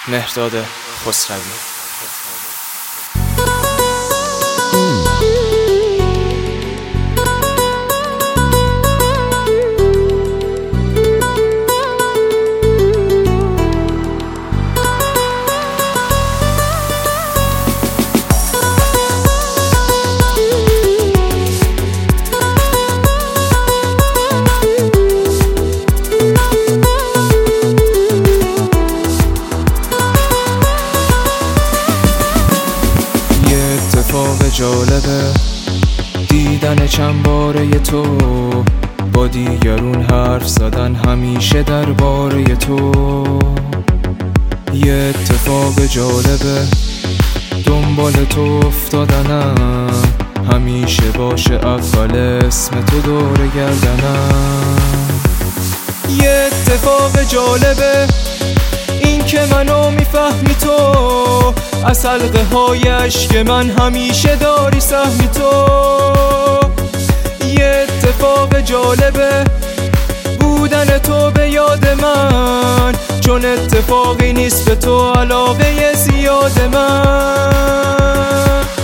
مهرداد خسروی. اتفاق جالبه دیدن چند باره تو، با دیگرون حرف زدن همیشه درباره تو. یه اتفاق جالبه دنبال تو افتادنم، همیشه باشه اول اسم تو دور گردنم. یه اتفاق جالبه این که منو میفهمی تو، از حلقه های عشق من همیشه داری سهمی تو. یه اتفاق جالبه بودن تو به یاد من، چون اتفاقی نیست به تو علاقه زیاد من.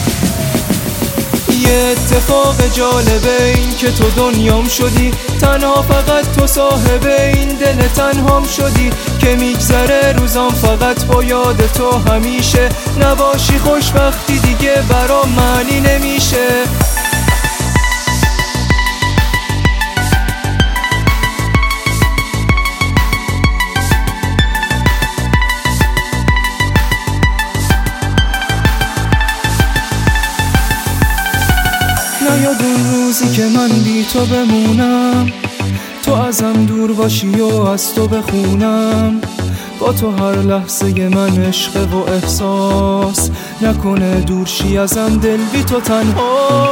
یه اتفاق جالبه این که تو دنیام شدی، تنها فقط تو صاحب این دل تنهام شدی، که میگذره روزام فقط با یاد تو. همیشه نباشی خوشبختی دیگه برام معنی نمیشه. نیاد اون روزی که من بی تو بمونم، تو ازم دور باشی و از تو بخونم. با تو هر لحظه من عشق و احساس، نکنه دورشی ازم دل بی تو تنها.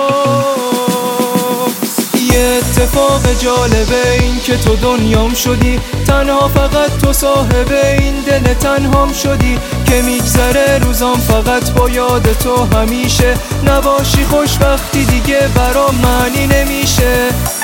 یه اتفاق جالبه این که تو دنیام شدی، تنها فقط تو صاحب این دل تنهام شدی، که میگذره روزام فقط با یاد تو. همیشه نباشی خوشبختی دیگه برام معنی نمیشه.